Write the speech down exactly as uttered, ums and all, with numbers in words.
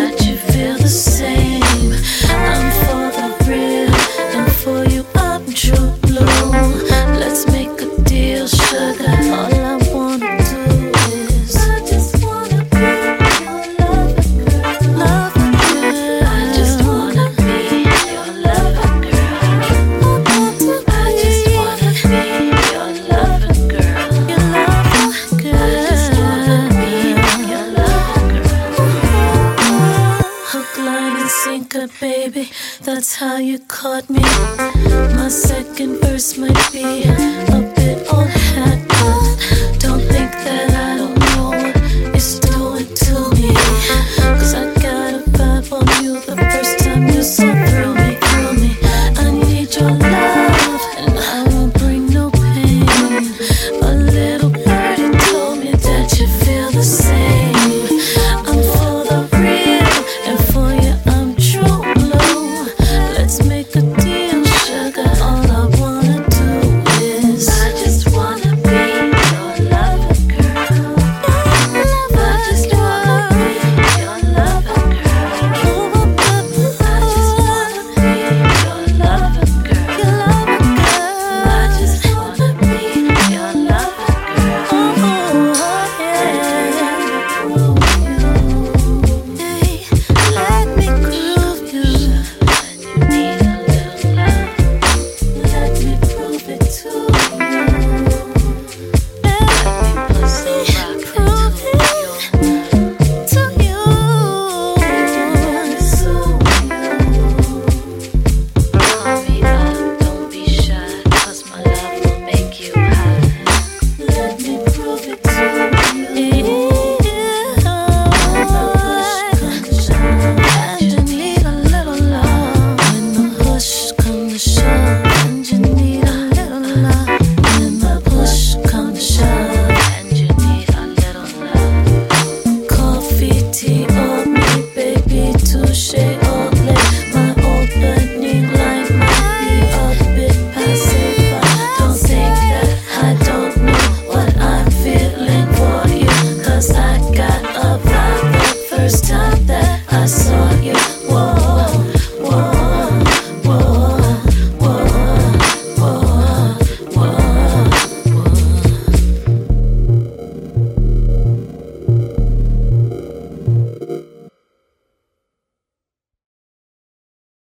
that you feel the same. I'm for the real, and for you I'm true blue. Let's make a deal, sugar. All I wanna do is I just wanna be your lover girl. Lover girl. I just wanna be your lover girl. I just wanna be your lover girl. Your lover girl. I just wanna be your lover girl. Hook, line, and sinker, baby. That's how you caught me. My second verse might be a bit old hat, but don't think that I don't know what it's doing to me. Cause I got a vibe on you the first time you saw through me, through me. I need your love, and I won't bring no pain. A little birdie told me that you feel the same. I'm for the real, and for you I'm true blue. Let's make a deal, sugar. All I wanna do is I just wanna be your lover girl. I just wanna be your lover girl. I just wanna be your lover girl. I just wanna be your lover girl. Let me groove you. You need a little love. Let me prove it to you. Let me put some rock into you. To you. Call me up, don't be shy, cause my love will make you high. Let me prove it to you. And you need a little love. When the push come to shove, and you need a little love. When the push come to shove, and you need a little love. Coffee, tea, or me, baby, touche, or late. My opening line might be a bit passive, but don't think that I don't know what I'm feeling for you. Cause I got a vibe the first time that I saw you. Whoa.